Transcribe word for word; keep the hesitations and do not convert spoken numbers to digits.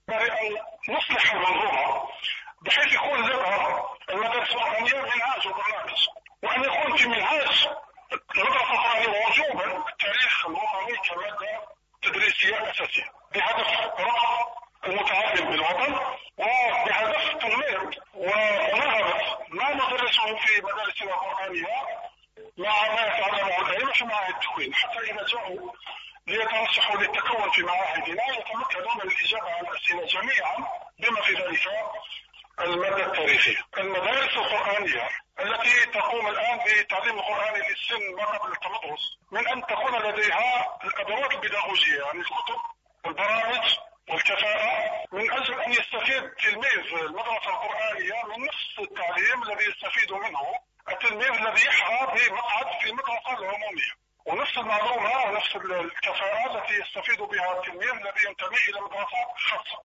أن نصلح المنظومة بحيث يكون لدى المدارس القرآنية منهاج وبرنامج، وأن يكون في منهاج المدرسة القرآنية وجوبا التاريخ الوطني كمادة تدريسية أساسية بهدف رفع المتعلم بالوطن وبهدف تنمية ومناهضة ما ندرسه في مدارسنا القرآنية مع ما يتعلمه الأئمة في معاهد التكوين، حتى إذا جاءوا ليترشحوا للتكون في معاهدنا يتمكنوا من الإجابة على الأسئلة جميعا بما في ذلك المادة التاريخية. المدارس القرآنية التي تقوم الآن بتعليم القرآن للسن ما قبل التمدرس من أن تكون لديها الأدوات البيداغوجية، يعني الكتب والبرامج والكفاءة، من أجل أن يستفيد تلميذ المدرسة القرآنية من نفس التعليم الذي يستفيد منه التلميذ الذي يحظى بمقعد في المدرسة العمومية، ونفس المعلومة ونفس الكفاءة التي يستفيد بها التلميذ الذي ينتمي إلى مدرسة خاصة.